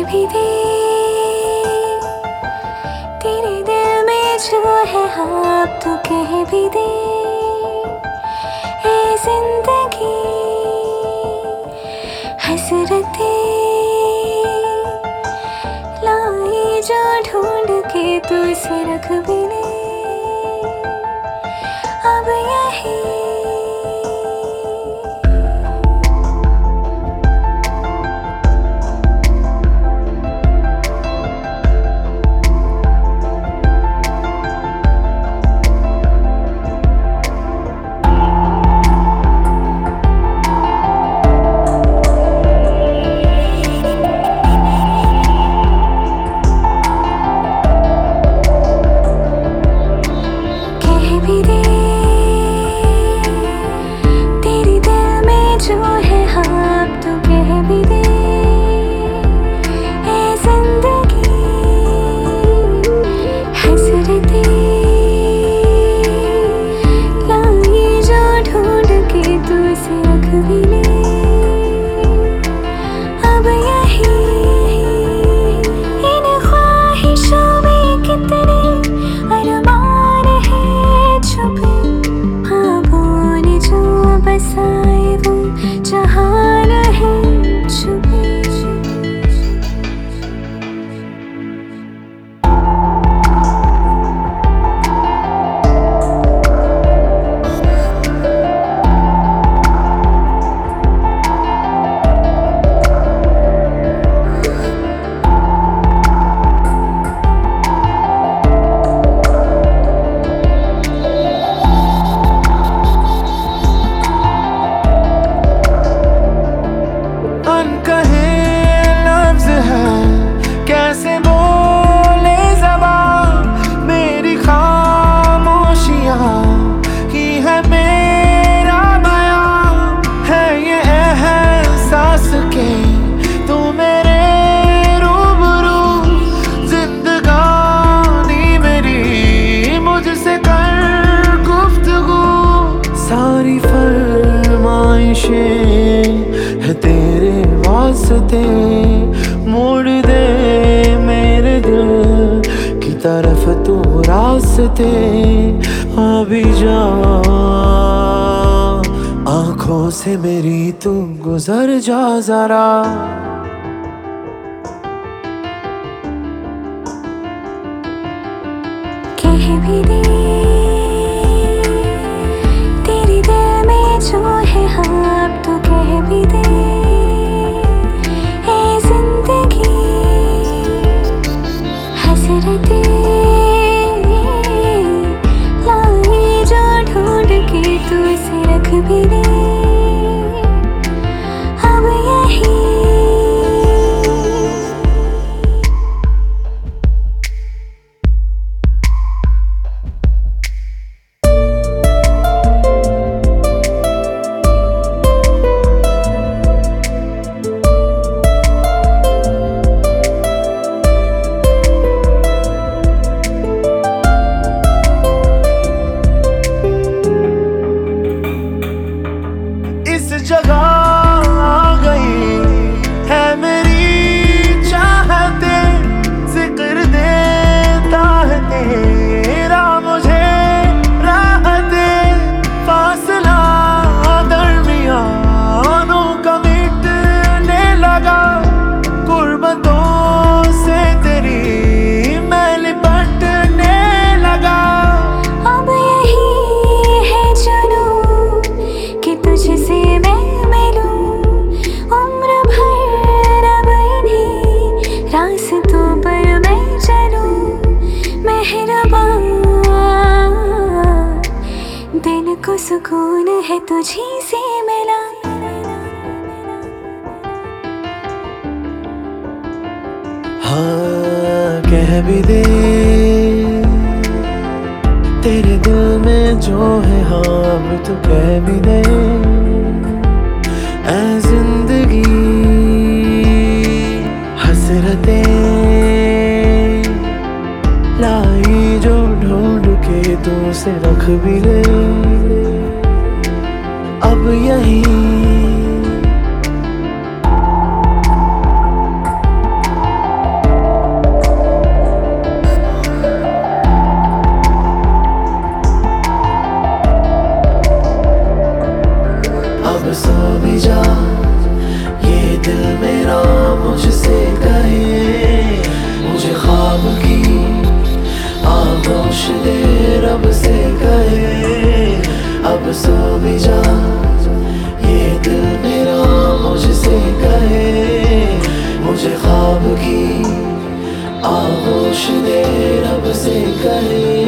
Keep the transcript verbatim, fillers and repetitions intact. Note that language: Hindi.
भी दे तेरे दिल में जो है हाँ तो कह भी दे ए जिंदगी हसरतें लाई जो ढूंढ के तू से रख भी ले अब यही है तेरे वास्ते मोड़ दे मेरे दिल की तरफ तू रास्ते अभी जा आंखों से मेरी तू गुजर जा जरा कह भी दे तेरे दिल में जो है हाँ तो कह भी दे ए जिंदगी हसरतें लाई जो ढूंढ के तू से रख भी दे अब यही जगह आ गई है मेरी चाहते जिक्र देता है तेरा मुझे राहते फासला दरमियानों का मिटने लगा गुर्बतों से तेरी मैं लिपटने लगा अब यही है जुनूं कि तुझसे रास्तों पर मैं चलूं मेहरबान दिन को सुकून है तुझी से मिला हाँ कह भी दे तेरे दिल में जो है हाँ अब तो कह भी दे ऐ जिंदगी हसरतें लाई जो ढूंढ के तू से रख भी ले अब यही आगोश दे रब से कहे